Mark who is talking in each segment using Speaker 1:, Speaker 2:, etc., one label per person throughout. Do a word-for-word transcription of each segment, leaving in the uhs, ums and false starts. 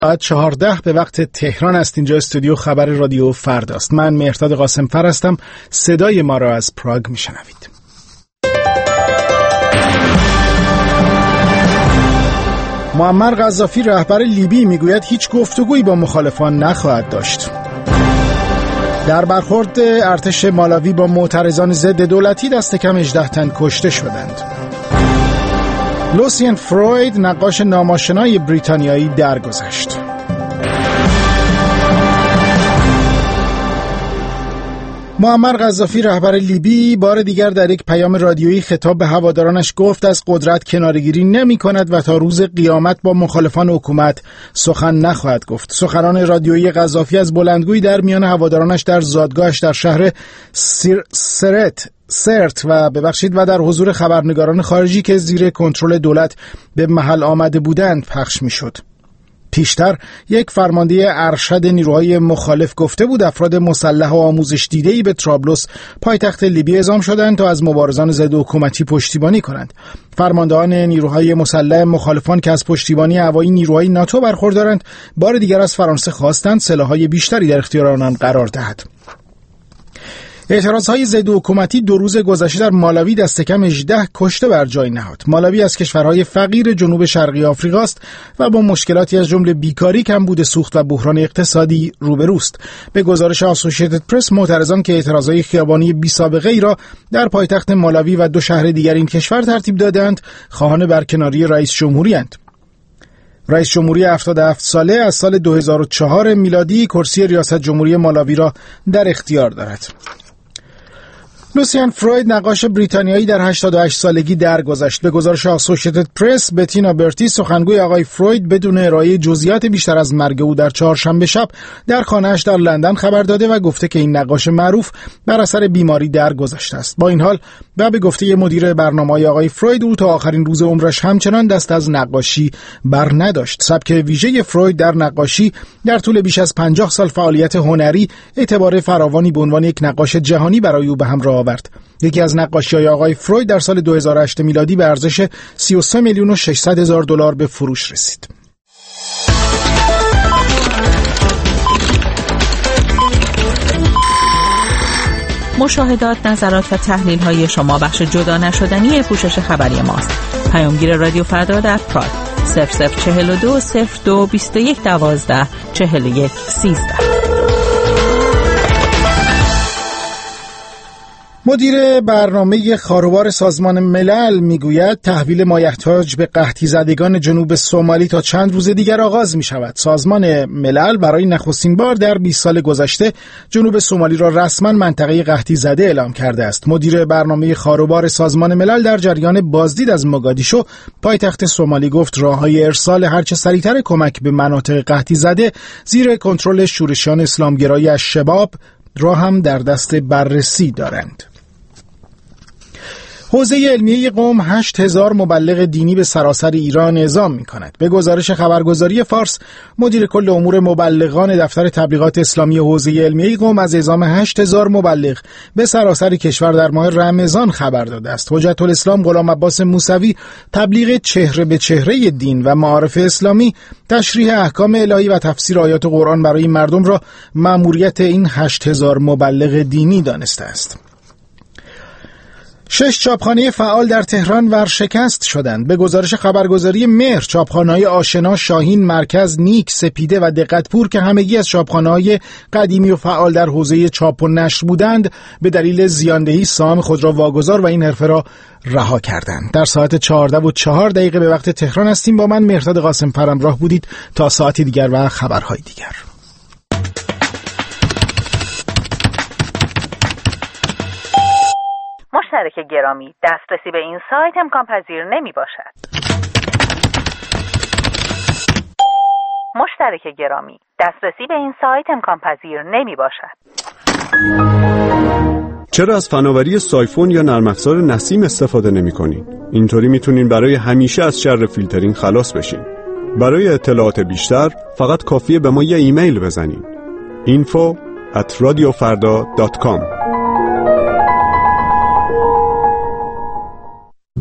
Speaker 1: ساعت چهارده به وقت تهران است. اینجا استودیو خبر رادیو فرداست. من مهرداد قاسمفر هستم. صدای ما را از پراگ میشنوید. معمر قذافی رهبر لیبی میگوید هیچ گفتگویی با مخالفان نخواهد داشت. در برخورد ارتش مالاوی با معترضان ضد دولتی دست کم هجده تن کشته شدند. لوسین فروید نقاش ناماشنای بریتانیایی درگذشت. معمر قذافی رهبر لیبی بار دیگر در یک پیام رادیویی خطاب به هوادارانش گفت از قدرت کناره‌گیری نمی‌کند و تا روز قیامت با مخالفان حکومت سخن نخواهد گفت. سخنان رادیویی قذافی از بلندگویی در میان هوادارانش در زادگاهش در شهر سیر سرت سرت و ببخشید و در حضور خبرنگاران خارجی که زیر کنترل دولت به محل آمده بودند پخش می‌شد. پیشتر یک فرمانده ارشد نیروهای مخالف گفته بود افراد مسلح و آموزش دیده‌ای به طرابلس پایتخت لیبی اعزام شدند تا از مبارزان ضد حکومتی پشتیبانی کنند. فرماندهان نیروهای مسلح مخالفان که از پشتیبانی هوایی نیروهای ناتو برخوردارند بار دیگر از فرانسه خواستند سلاح‌های بیشتری در اختیار آنان قرار دهد. اعتراضهای ضد حکومتی دو روز گذشته در مالاوی دست کم هجده کشته بر جای نهاد. مالاوی از کشورهای فقیر جنوب شرقی آفریقا است و با مشکلاتی از جمله بیکاری، کمبود سوخت و بحران اقتصادی روبروست. به گزارش آسوشیتد پرس، معترضان که اعتراضهای خیابانی بی سابقه ای را در پایتخت مالاوی و دو شهر دیگر این کشور ترتیب دادند، خواهان برکناری رئیس جمهوری اند. رئیس جمهوری هفتاد و هفت ساله از سال دو هزار و چهار میلادی کرسی ریاست جمهوری مالاوی را در اختیار دارد. لوسین فروید نقاش بریتانیایی در هشتاد و هشت سالگی درگذشت. به گزارش آسوشیتد پرس، بتینا برتی سخنگوی آقای فروید بدون ارائه جزئیات بیشتر از مرگ او در چهارشنبه شب در خانه‌اش در لندن خبر داده و گفته که این نقاش معروف بر اثر بیماری درگذشته است. با این حال و به گفته مدیر برنامه‌های آقای فروید، او تا آخرین روز عمرش همچنان دست از نقاشی بر نداشت. سبک ویژه فروید در نقاشی در طول بیش از پنجاه سال فعالیت هنری اعتبار فراوانی به عنوان یک نقاش جهانی برای او به همراه آورد. یکی از نقاشی‌های آقای فروید در سال دو هزار و هشت میلادی به ارزش سی و سه میلیون و ششصد هزار دلار به فروش رسید.
Speaker 2: مشاهدات، نظرات و تحلیل‌های شما بخش جدا نشدنی پوشش خبری ماست. پیامگیر رادیو فردا در پراگ صفر صفر چهل و دو صفر دو بیست و یک دوازده چهل و یک سیزده.
Speaker 1: مدیر برنامه خاروبار سازمان ملل میگوید تحویل مایحتاج به قحطی زدگان جنوب سومالی تا چند روز دیگر آغاز می شود. سازمان ملل برای نخستین بار در بیست سال گذشته جنوب سومالی را رسما منطقه قحطی زده اعلام کرده است. مدیر برنامه خاروبار سازمان ملل در جریان بازدید از موگادیشو پایتخت سومالی گفت راههای ارسال هرچه سریعتر کمک به مناطق قحطی زده زیر کنترل شورشیان اسلامگرایی الشباب را هم در دست بررسی دارند. حوزه علمیه قم هشت هزار مبلغ دینی به سراسر ایران اعزام می کند. به گزارش خبرگزاری فارس، مدیر کل امور مبلغان دفتر تبلیغات اسلامی حوزه علمیه قم از اعزام هشت هزار مبلغ به سراسر کشور در ماه رمضان خبر داده است. حجت الاسلام غلام عباس موسوی تبلیغ چهره به چهره دین و معارف اسلامی، تشریح احکام الهی و تفسیر آیات قرآن برای مردم را مأموریت این هشت هزار مبلغ دینی دانسته است. شش چاپخانه فعال در تهران ورشکست شدند. به گزارش خبرگزاری مهر، چاپخانه‌های آشنا، شاهین، مرکز، نیک، سپیده و دقتپور که همگی از چاپخانه‌های قدیمی و فعال در حوزه چاپ و نشر بودند، به دلیل زیاندهی سهام خود را واگذار و این حرفه را رها کردند. در ساعت چهارده و چهار دقیقه به وقت تهران هستیم. با من مهرداد قاسمفر همراه بودید تا ساعتی دیگر و خبرهای دیگر.
Speaker 3: مشترک گرامی، دسترسی به این سایت امکان پذیر نمی باشد. مشترک گرامی، دسترسی به این سایت امکان پذیر نمی باشد.
Speaker 4: چرا از فناوری سایفون یا نرم افزار نسیم استفاده نمی کنین؟ اینطوری میتونین برای همیشه از شر فیلترینگ خلاص بشین. برای اطلاعات بیشتر فقط کافیه به ما یه ایمیل بزنین. info at radiofarda dot com.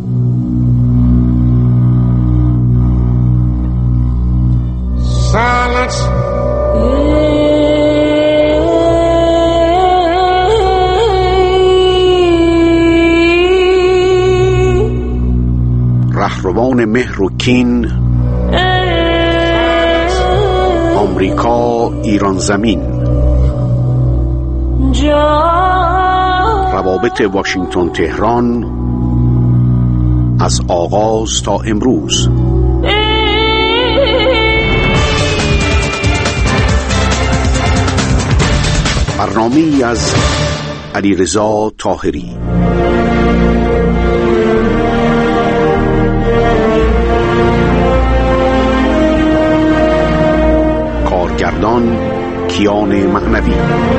Speaker 5: Silent رهروان مهر و کین، آمریکا ایران زمین، روابط واشنگتن تهران از آغاز تا امروز. برنامه‌ای از علیرضا طاهری. کارگردان کیان معنوی.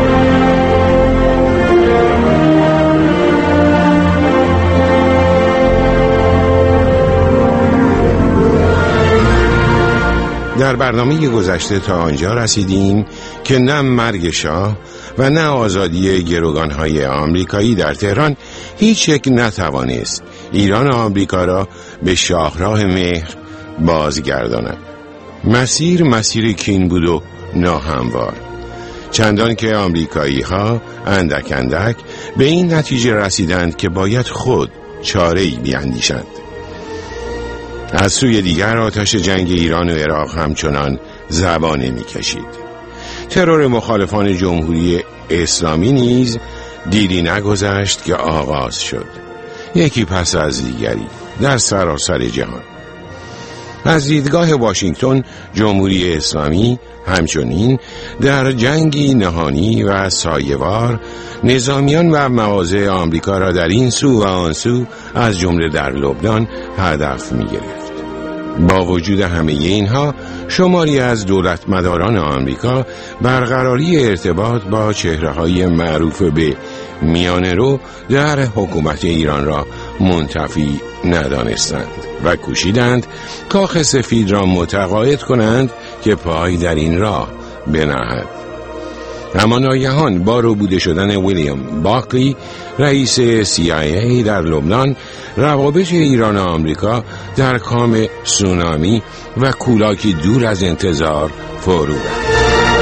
Speaker 6: در برنامه گذشته تا آنجا رسیدیم که نه مرگ شاه و نه آزادی گروگانهای آمریکایی در تهران هیچ یک نتوانست ایران و آمریکا را به شاهراه مهر بازگرداند. مسیر مسیر کین بود و ناهموار، چندان که آمریکایی ها اندک اندک به این نتیجه رسیدند که باید خود چاره‌ای بیاندیشند. از سوی دیگر آتش جنگ ایران و عراق همچنان زبانه می کشید. ترور مخالفان جمهوری اسلامی نیز دیری نگذشت که آغاز شد، یکی پس از دیگری در سراسر جهان. از دیدگاه واشنگتن، جمهوری اسلامی همچنین در جنگی نهانی و سایه‌وار نظامیان و مواضع آمریکا را در این سو و آن سو از جمله در لبنان هدف می گرفت. با وجود همه اینها، شماری از دولتمداران آمریکا برقراری ارتباط با چهره‌های معروف به میانه‌رو در حکومت ایران را منتفی ندانستند و کوشیدند کاخ سفید را متقاعد کنند که پای در این راه بنهد. اما ناگهان با ربوده شدن ویلیام باکلی، رئیس سی آی ای در لبنان، روابط ایران و آمریکا در کام سونامی و کولاکی دور از انتظار فرو رفت.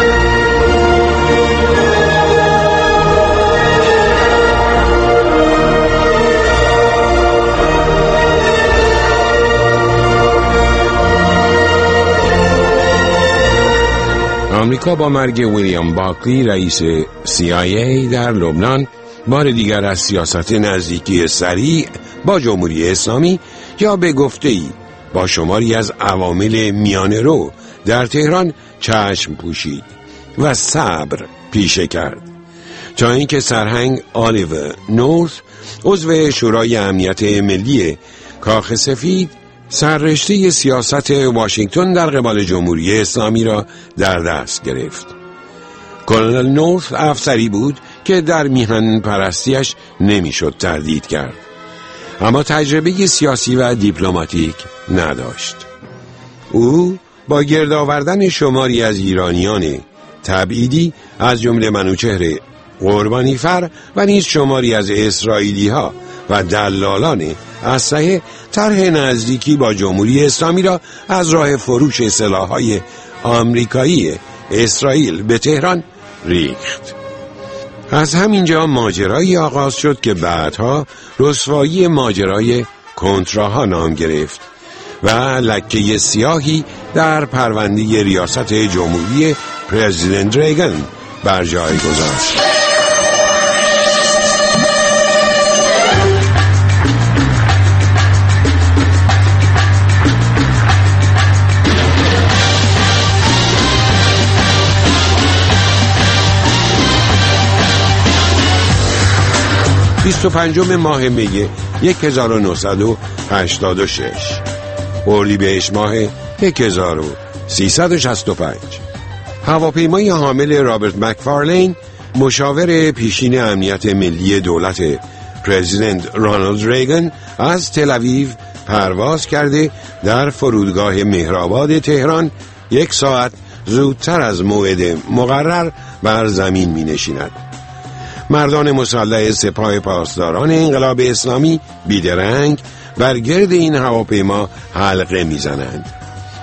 Speaker 6: آمریکا با مرگ ویلیام باکلی، رئیس سی آی ای در لبنان، بار دیگر از سیاست نزدیکی سریع با جمهوری اسلامی یا به گفته‌ای با شماری از عوامل میانه‌رو در تهران چشم پوشید و صبر پیشه کرد تا اینکه سرهنگ آلیور نورث، عضو شورای امنیت ملی کاخ سفید، سررشته سیاست واشنگتن در قبال جمهوری اسلامی را در دست گرفت. کلونل نورث افسری بود که در میهن پرستیش نمیشد تردید کرد، اما تجربه سیاسی و دیپلماتیک نداشت. او با گرد آوردن شماری از ایرانیان تبعیدی از جمله منوچهر قربانیفر و نیز شماری از اسرائیلی ها و دلالان اسلحه طرح نزدیکی با جمهوری اسلامی را از راه فروش سلاح‌های آمریکایی اسرائیل به تهران ریخت. از همینجا ماجرایی آغاز شد که بعدها رسوایی ماجرای کنتراها نام گرفت و لکه سیاهی در پرونده ریاست جمهوری پرزیدنت ریگن بر جای گذاشت. بیست و پنجم ماه می هزار و نهصد و هشتاد و شش، اردیبهشت ماه هزار و سیصد و شصت و پنج، هواپیمای حامل رابرت مکفارلین، مشاور پیشین امنیت ملی دولت پرزیدنت رونالد ریگن، از تل آویو پرواز کرده در فرودگاه مهرآباد تهران یک ساعت زودتر از موعد مقرر بر زمین می نشیند. مردان مسلح سپاه پاسداران انقلاب اسلامی بیدرنگ بر گرد این هواپیما حلقه میزنند.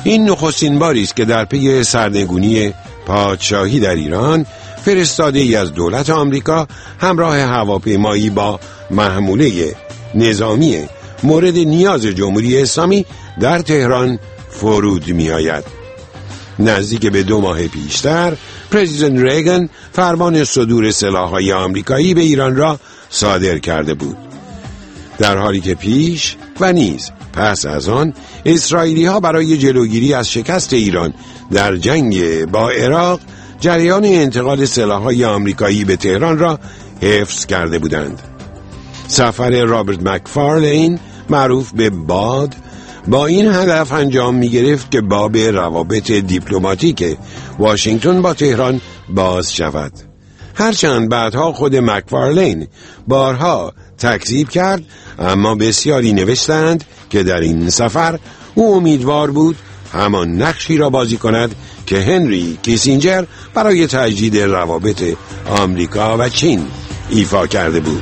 Speaker 6: این نخستین باری است که در پی سرنگونی پادشاهی در ایران فرستاده ای از دولت آمریکا همراه هواپیمایی با محموله نظامی مورد نیاز جمهوری اسلامی در تهران فرود می آید. نزدیک به دو ماه پیشتر پرزیدنت ریگن فرمان صدور سلاح‌های آمریکایی به ایران را صادر کرده بود، در حالی که پیش و نیز پس از آن اسرائیلی ها برای جلوگیری از شکست ایران در جنگ با عراق جریان انتقال سلاح‌های آمریکایی به تهران را حفظ کرده بودند. سفر رابرت مکفارلین معروف به باد با این هدف انجام می گرفت که باب روابط دیپلماتیک واشنگتن با تهران باز شود. هرچند بعدها خود مکفارلین بارها تکذیب کرد، اما بسیاری نوشتند که در این سفر او امیدوار بود همان نقشی را بازی کند که هنری کیسینجر برای تجدید روابط آمریکا و چین ایفا کرده بود.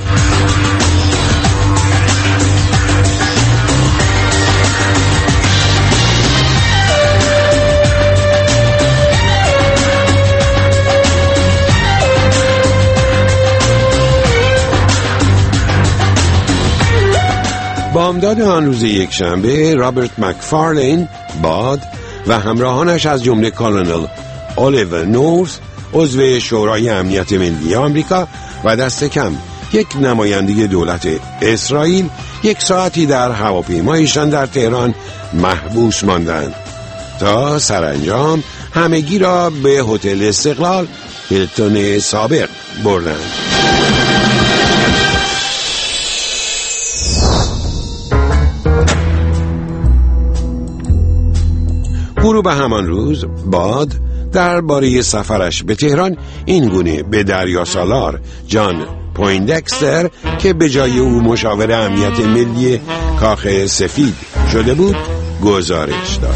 Speaker 6: بامداد آن روز یک شنبه رابرت مکفارلین باد و همراهانش از جمله کالونل الیور نورث عضو شورای امنیت ملی آمریکا و دست کم یک نماینده دولت اسرائیل یک ساعتی در هواپیمایشان در تهران محبوس ماندند تا سرانجام همگی را به هتل استقلال هیلتون سابق بردند. غروب همان روز باد درباره سفرش به تهران این گونه به دریا سالار جان پویندکستر که به جای او مشاور امنیت ملی کاخ سفید شده بود گزارش داد.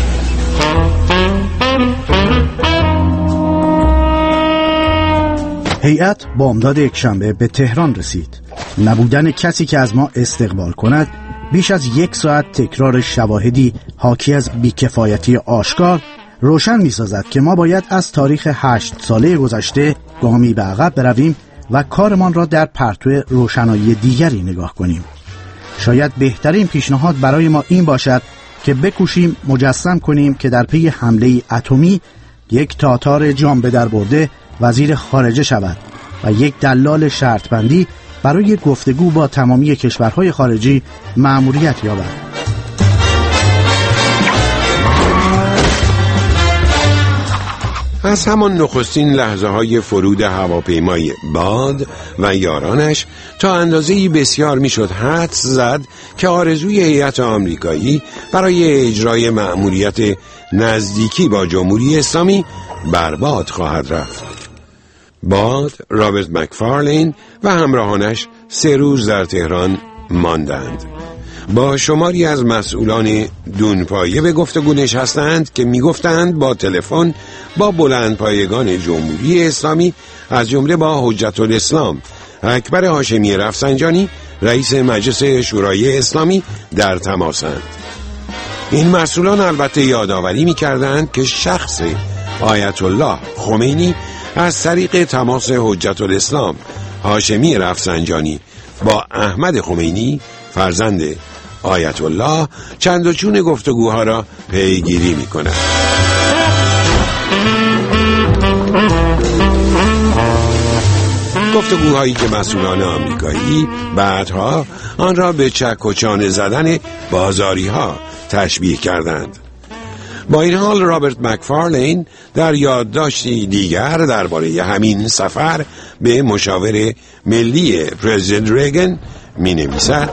Speaker 7: هیئت بامداد یکشنبه به تهران رسید. نبودن کسی که از ما استقبال کند بیش از یک ساعت تکرار شواهدی حاکی از بیکفایتی آشکار روشن می سازد که ما باید از تاریخ هشت ساله گذشته گامی به عقب برویم و کارمان را در پرتو روشنایی دیگری نگاه کنیم. شاید بهترین پیشنهاد برای ما این باشد که بکوشیم مجسم کنیم که در پی حمله اتمی یک تاتار جان به در برده وزیر خارجه شود و یک دلال شرط بندی برای گفتگو با تمامی کشورهای خارجی مأموریت یابد.
Speaker 6: از همان نخستین لحظه های فرود هواپیمای باد و یارانش تا اندازه‌ای بسیار میشد حدس زد که آرزوی هیئت آمریکایی برای اجرای مأموریت نزدیکی با جمهوری اسلامی برباد خواهد رفت. باد، رابرت مکفارلین و همراهانش سه روز در تهران ماندند. با شماری از مسئولان دونپایه به گفتگو نشستند که میگفتند با تلفن با بلندپایگان جمهوری اسلامی از جمله با حجت الاسلام اکبر هاشمی رفسنجانی رئیس مجلس شورای اسلامی در تماسند. این مسئولان البته یادآوری میکردند که شخص آیت الله خمینی از طریق تماس حجت الاسلام هاشمی رفسنجانی با احمد خمینی فرزند آیت الله چند و چون گفتگوها را پیگیری می کند. گفتگوهایی که مسئولان آمریکایی بعدها آن را به چک و چانه زدن بازاری ها تشبیه کردند. با این حال رابرت مکفارلین در یادداشتی دیگر درباره همین سفر به مشاور ملی پرزیدنت ریگن می نویسد: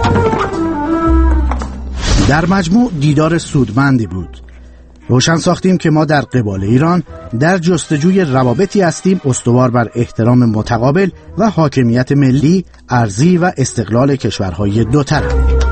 Speaker 7: در مجموع دیدار سودمندی بود. روشن ساختیم که ما در قبال ایران در جستجوی روابطی هستیم استوار بر احترام متقابل و حاکمیت ملی، ارضی و استقلال کشورهای دو طرف.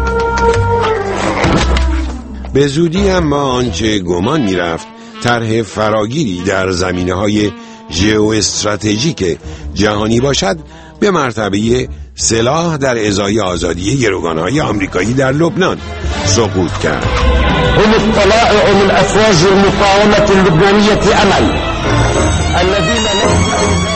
Speaker 6: به زودی اما آنچه گمان می رفت طرح فراگیری در زمینه‌های ژئواستراتژیک جهانی باشد به مرتبه سلاح در ازای آزادی گروگان‌های آمریکایی در لبنان سقوط کرد.
Speaker 8: هم الطلائع من أفواج المقاومة اللبنانية أمل الذين لهم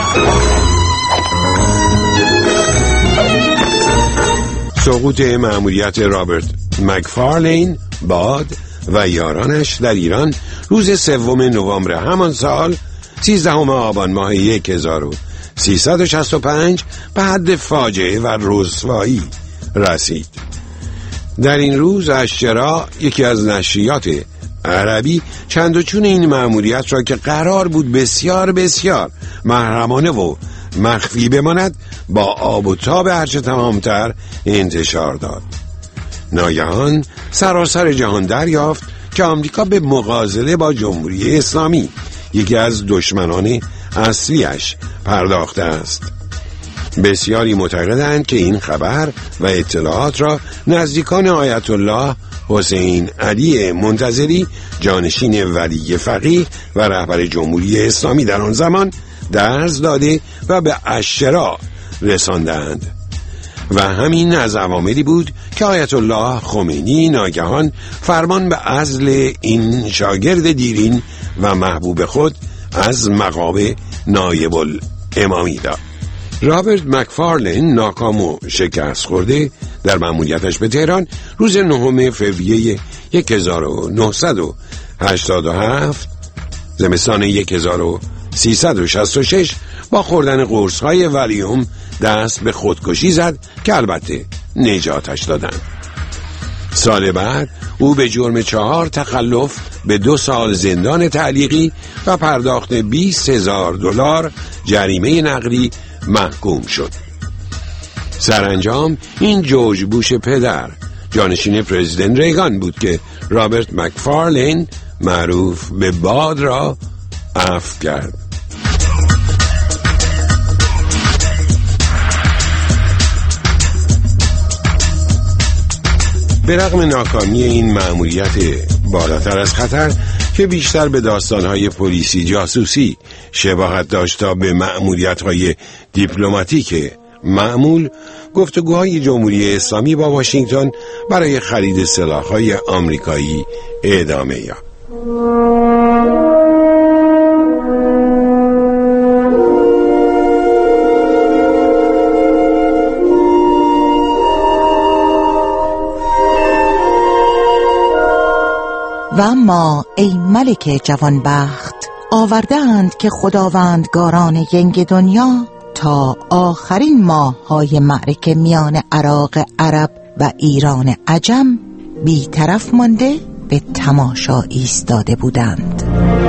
Speaker 6: سقوط مأموریت رابرت مکفارلین باد و یارانش در ایران روز سوم نوامبر همان سال سیزدهم آبان ماه هزار و سیصد و شصت و پنج به حد فاجعه و رسوایی رسید. در این روز اشترا، یکی از نشریات عربی، چند و چون این مأموریت را که قرار بود بسیار بسیار محرمانه و مخفی بماند با آب و تاب هرچه تمامتر انتشار داد. ناگهان سراسر جهان دریافت که آمریکا به مغازله با جمهوری اسلامی، یکی از دشمنان اصلیش، پرداخته است. بسیاری معتقدند که این خبر و اطلاعات را نزدیکان آیت الله حسین علی منتظری، جانشین ولی فقیه و رهبر جمهوری اسلامی در آن زمان، درز داده و به اشترا رساندند و همین از عواملی بود که آیت الله خمینی ناگهان فرمان به عزل این شاگرد دیرین و محبوب خود از مقام نایب الامامی داد. رابرت مکفارلین ناکام و شکست خورده در مأموریتش به تهران روز نهم فوریه هزار و نهصد و هشتاد و هفت زمستان هزار و سیصد و شصت و شش با خوردن قرص‌های ولیوم دست به خودکشی زد که البته نجاتش دادند. سال بعد او به جرم چهار تخلف به دو سال زندان تعلیقی و پرداخت بیست هزار دلار جریمه نقدی محکوم شد. سرانجام این جورج بوش پدر، جانشین پرزیدنت ریگان بود که رابرت مکفارلین معروف به باد را عفو کرد. به رغم ناکامی این مأموریت بالاتر از خطر که بیشتر به داستانهای پلیسی جاسوسی شباهت داشت تا به مأموریت‌های دیپلماتیک معمول، گفتگوهای جمهوری اسلامی با واشنگتن برای خرید سلاح‌های آمریکایی ادامه یافت.
Speaker 9: و اما ای ملک جوانبخت، آوردند که خداوندگاران ینگ دنیا تا آخرین ماه‌های معرکه میان عراق عرب و ایران عجم بی‌طرف مانده به تماشا ایستاده بودند.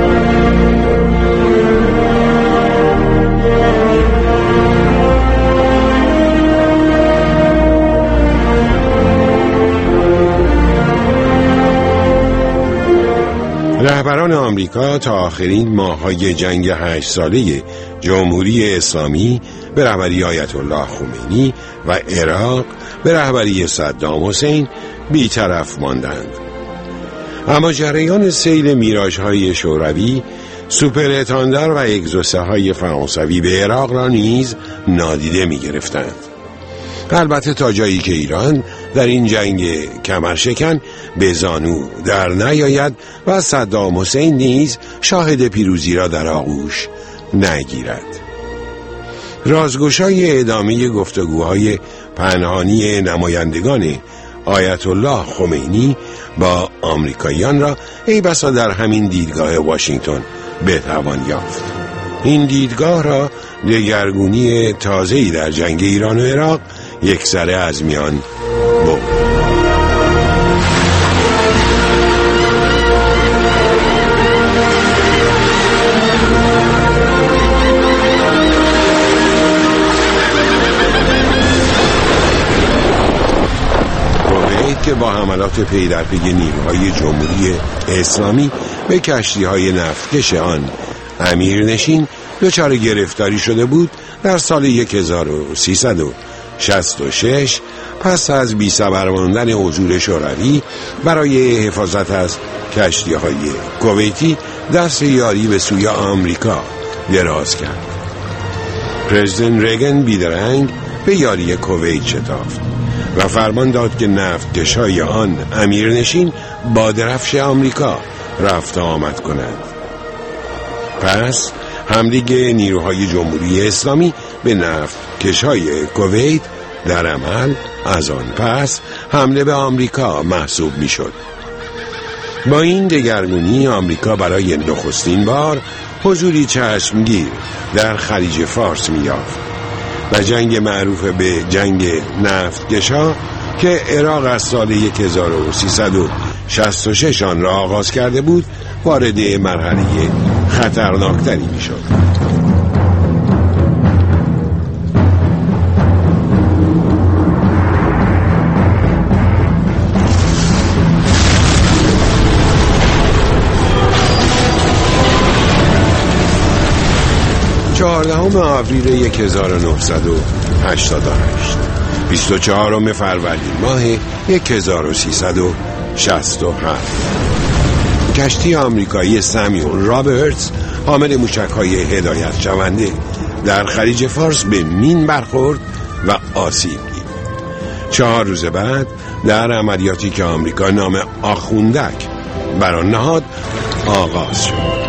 Speaker 6: رهبران آمریکا تا آخرین ماه‌های جنگ هشت ساله جمهوری اسلامی به رهبری آیت الله خمینی و عراق به رهبری صدام حسین بی‌طرف ماندند. اما جریان سیل میراژهای شوروی، سوپر اتاندر و اگزوسه های فرانسوی به عراق را نیز نادیده می گرفتند. البته تا جایی که ایران در این جنگ کمرشکن به زانو در نیاید و صدام حسین نیز شاهد پیروزی را در آغوش نگیرد. رازگشای ادامه گفتگوهای پنهانی نمایندگان آیت الله خمینی با آمریکاییان را ای بسا در همین دیدگاه واشنگتن بتوان یافت. این دیدگاه را دگرگونی تازه‌ای در جنگ ایران و عراق یکسره از میان برد. کویت که با حملات پی در پی نیروهای جمهوری اسلامی به کشتی‌های نفتکش آن امیرنشین دچار گرفتاری شده بود، در سال هزار و سیصد و شصت و شش پس از بی‌صبر ماندن حضور شوروی برای حفاظت از کشتی‌های کویتی دست یاری به سوی آمریکا دراز کرد. پرزیدنت ریگن بیدرنگ به یاری کویت شتافت و فرمان داد که نفتکش‌های آن امیرنشین با درفش آمریکا رفت آمد کنند. پس حمله نیروهای جمهوری اسلامی به نفتکش‌های کویت در عمل از آن پس حمله به آمریکا محسوب می‌شد. با این دگرگونی آمریکا برای نخستین بار حضوری چشمگیر در خلیج فارس می‌یافت و جنگ معروف به جنگ نفتکش‌ها که عراق از سال هزار و سیصد و شصت و شش آن را آغاز کرده بود وارد مرحله خطرناکتری می‌شد. چهاردهم آوریل هزار و نهصد و هشتاد و هشت، بیست و چهارم فروردین ماه هزار و سیصد و شصت و هفت، کشتی آمریکایی سامیول رابرتس حامل موشک‌های هدایت شونده در خلیج فارس به مین برخورد و آسیب دید. چهار روز بعد در عملیاتی که آمریکا نام آخوندک بر آن نهاد آغاز شد.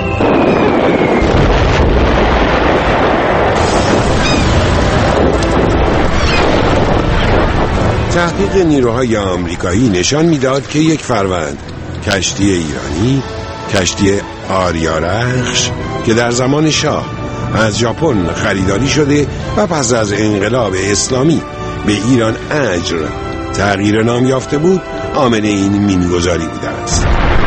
Speaker 6: تحقیق نیروهای آمریکایی نشان میداد که یک فروند کشتی ایرانی، کشتی آریارخش که در زمان شاه از ژاپن خریداری شده و پس از انقلاب اسلامی به ایران اجر تغییر نام یافته بود، عامل این مینگذاری بوده است.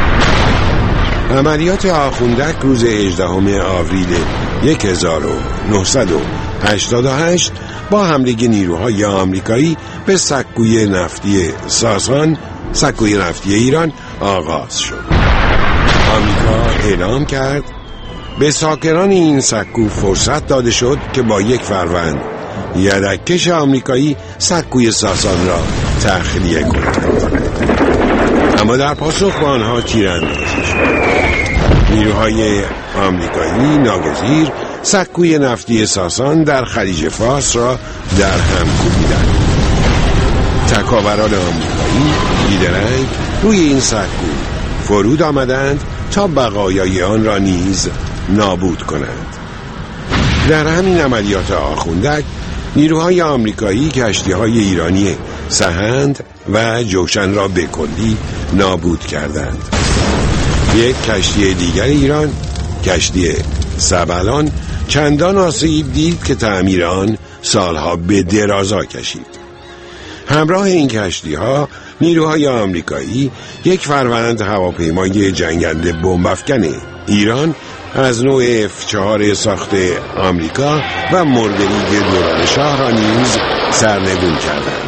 Speaker 6: عملیات آخوندک روز هجدهم آوریل هزار و نهصد و هشتاد و هشت با حمله نیروهای آمریکایی به سکوی نفتی ساسان، سکوی نفتی ایران آغاز شد. آمریکا اعلام کرد به ساکنان این سکو فرصت داده شد که با یک فروند یدککش آمریکایی سکوی ساسان را تخلیه کنند، اما در پاسخ به آنها تیراندازی شد. نیروهای آمریکایی ناگزیر سکوی نفتی ساسان در خلیج فارس را در هم کوبیدند. تکاوران آمریکایی بیدرنگ روی این سکو فرود آمدند تا بقایای آن را نیز نابود کنند. در همین عملیات آخوندک نیروهای آمریکایی کشتی‌های ایرانی سهند و جوشن را به کلی نابود کردند. یک کشتی دیگر ایران، کشتی سبلان، چندان آسیب دید که تعمیر آن سالها به درازا کشید. همراه این کشتی‌ها نیروهای آمریکایی یک فروند هواپیمای جنگنده بمب‌افکن ایران از نوع اف چهار ساخت آمریکا و مردریگ دوران شاه را نیز سرنگون کردند.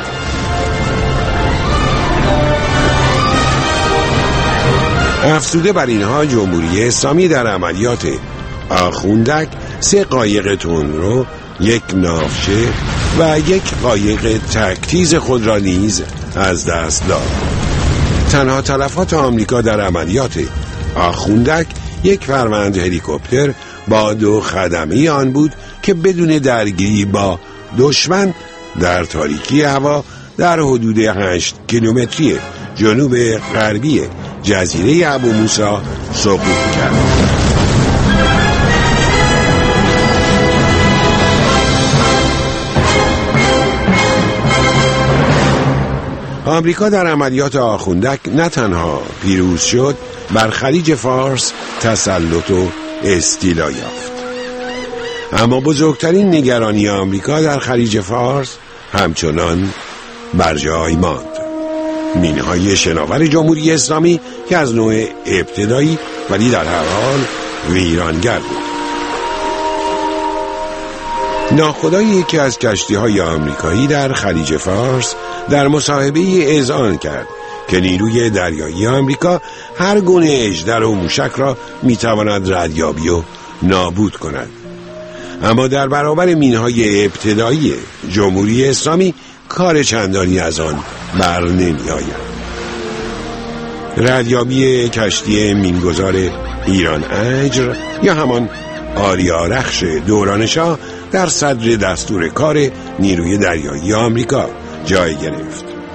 Speaker 6: افزوده بر اینها جمهوری اسلامی در عملیات آخوندک سه قایق تندرو، یک ناوچه و یک قایق تکتیز خود را نیز از دست داد. تنها تلفات آمریکا در عملیات آخوندک یک فروند هلیکوپتر با دو خدمه آن بود که بدون درگیری با دشمن در تاریکی هوا در حدود هشت کیلومتری جنوب غربی جزیره ابو موسی سقوط کرد. آمریکا در عملیات آخوندک نه تنها پیروز شد، بر خلیج فارس تسلط و استیلا یافت. اما بزرگترین نگرانی آمریکا در خلیج فارس همچنان بر جای ماند. مینهای شناور جمهوری اسلامی که از نوع ابتدایی ولی در هر حال ویرانگر بود. ناخدای یکی از کشتی‌های آمریکایی در خلیج فارس در مصاحبه‌ای اذعان کرد که نیروی دریایی آمریکا هر گونه اژدر و موشک را میتواند ردیابی و نابود کند، اما در برابر مینهای ابتدایی جمهوری اسلامی کار چندانی از آن بر نمی آید. ردیابی کشتی مینگذار ایران اجر یا همان آریارخش دوران شاه در صدر دستور کار نیروی دریایی آمریکا جای گرفت.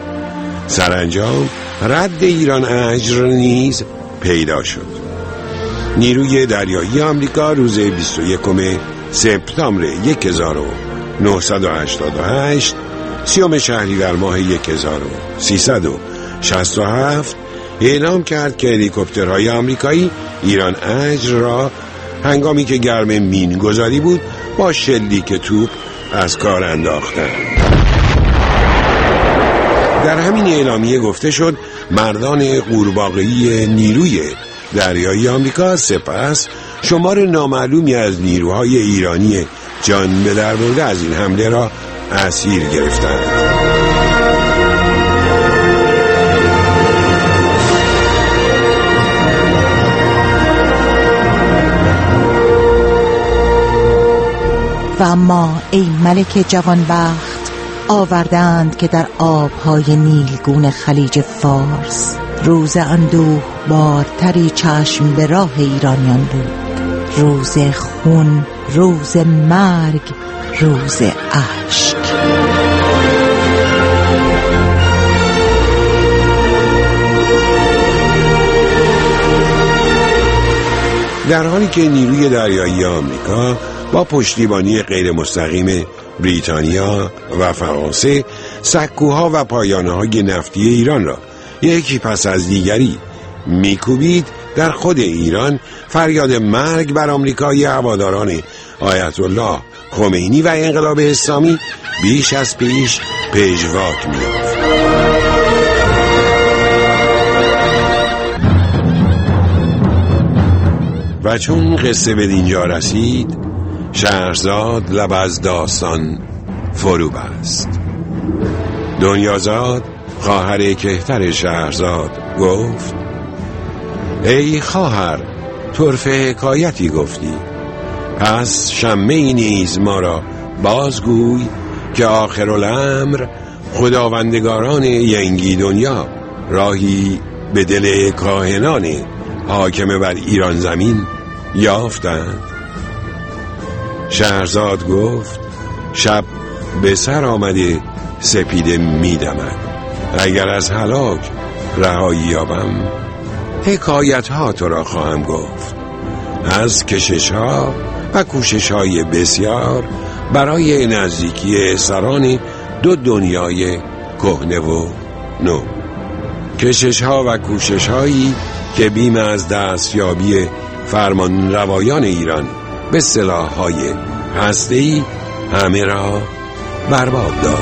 Speaker 6: سرانجام رد ایران اجر نیز پیدا شد. نیروی دریایی آمریکا روز بیست و یکم سپتامبر هزار و نهصد و هشتاد و هشت سیوم شهریور ماه هزار و سیصد و شصت و هفت اعلام کرد که هلیکوپترهای آمریکایی ایران اجر را هنگامی که گرم مین گذاری بود با شلیک توپ از کار انداختند. در همین اعلامیه گفته شد مردان قورباغه‌ای نیروی دریایی آمریکا سپس شمار نامعلومی از نیروهای ایرانی جان به در برده از این حمله را اسیر گرفتند.
Speaker 9: و اما ای ملک جوانبخت آوردند که در آبهای نیلگون خلیج فارس روز اندوه بارتری چشم به راه ایرانیان بود، روز خون، روز مرگ، روز اشک.
Speaker 6: در حالی که نیروی دریایی آمریکا با پشتیبانی غیر مستقیم بریتانیا و فرانسه سکوها و پایانه‌های نفتی ایران را یکی پس از دیگری میکوبید، در خود ایران فریاد مرگ بر آمریکایی هواداران آیت الله خمینی و انقلاب اسلامی بیش از پیش پژواک می‌یافت. و چون قصه به دینجا رسید شهرزاد لب از داستان فرو بست. دنیازاد خواهر کهتر شهرزاد گفت ای خواهر طرفه حکایتی گفتی، پس شمه نیز ما را بازگوی که آخرالامر خداوندگاران ینگی دنیا راهی به دل کاهنان حاکم بر ایران زمین یافتند. شهرزاد گفت شب به سر آمده سپیده میدمد، اگر از هلاک رهایی یابم حکایت ها تو را خواهم گفت از کشش ها و کوشش های بسیار برای نزدیکی سران دو دنیای کهنه و نو، کشش ها و کوشش هایی که بیم از دستیابی فرمان روایان ایران به سلاح‌های هسته‌ای همه را برباد داد.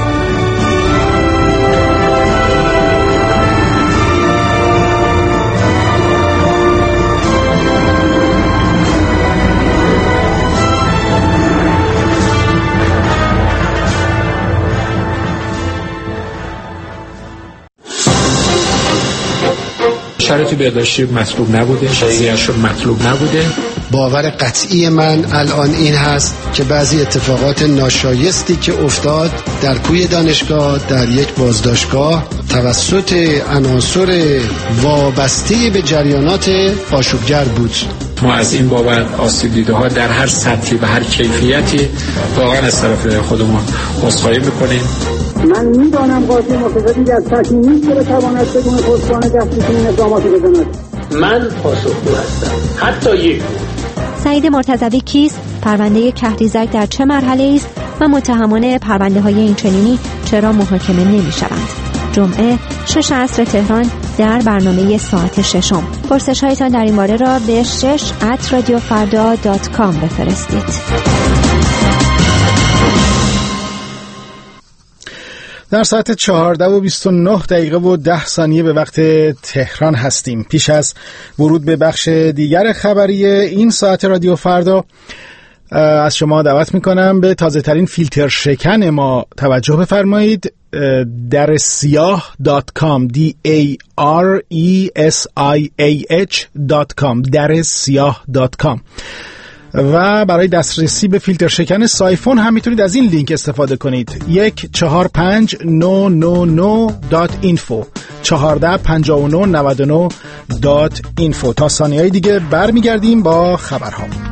Speaker 10: شرایطی بهداشتی مطلوب نبوده، شایعش مطلوب نبوده.
Speaker 11: باور قطعی من الان این هست که بعضی اتفاقات ناشایستی که افتاد در کوی دانشگاه در یک بازداشتگاه توسط عناصر وابسته به جریانات آشوبگر بود.
Speaker 10: ما از این بابت آسیب دیده ها در هر سطحی و هر کیفیتی واقعا از طرف خودمون عذرخواهی میکنیم.
Speaker 12: من میدانم قاضی مرتضوی در سطحی نیست که بتواند بدون خودخواهانه دستی این اقداماتی بزند.
Speaker 13: من پاسخگو هستم، حتی یک.
Speaker 14: سعید مرتضوی کیست؟ پرونده کهریزک در چه مرحله است و متهمان پرونده های این چنینی چرا محاکمه نمی شوند؟ جمعه شش عصر تهران در برنامه ساعت ششم. پرسش هایتان در این باره را به شش ات رادیو فردا دات کام بفرستید.
Speaker 1: در ساعت چهارده و بیست و نه دقیقه و ده ثانیه به وقت تهران هستیم. پیش از ورود به بخش دیگر خبری این ساعت رادیو فردا از شما دعوت میکنم به تازه ترین فیلتر شکن ما توجه بفرمایید. در سیاه دات کام دی ای آر ای اس آی ای اچ دات کام در سیاه دات کام. و برای دسترسی به فیلتر شکن سایفون هم میتونید از این لینک استفاده کنید یک چهار پنج نه نه نه دات اینفو چهارده پنجاه و نه نود و نه دات اینفو. تا ثانیه‌های دیگه برمیگردیم با خبرها.